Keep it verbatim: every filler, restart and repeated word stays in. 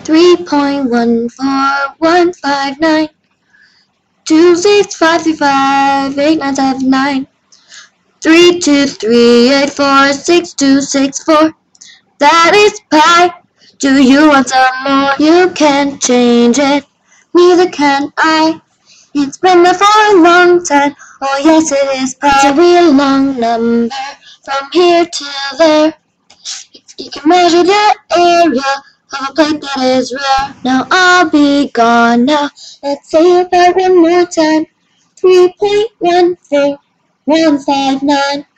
three point one four one five nine two six five three five eight nine seven nine three two three eight four six two six four. That is pi. Do you want some more? You can't change it, neither can I. It's been there for a long time. Oh yes, it is pi. It's a real long number from here to there. You can measure the area of a plate that is rare. Now I'll be gone now. Let's say it out one more time. three point one four one five nine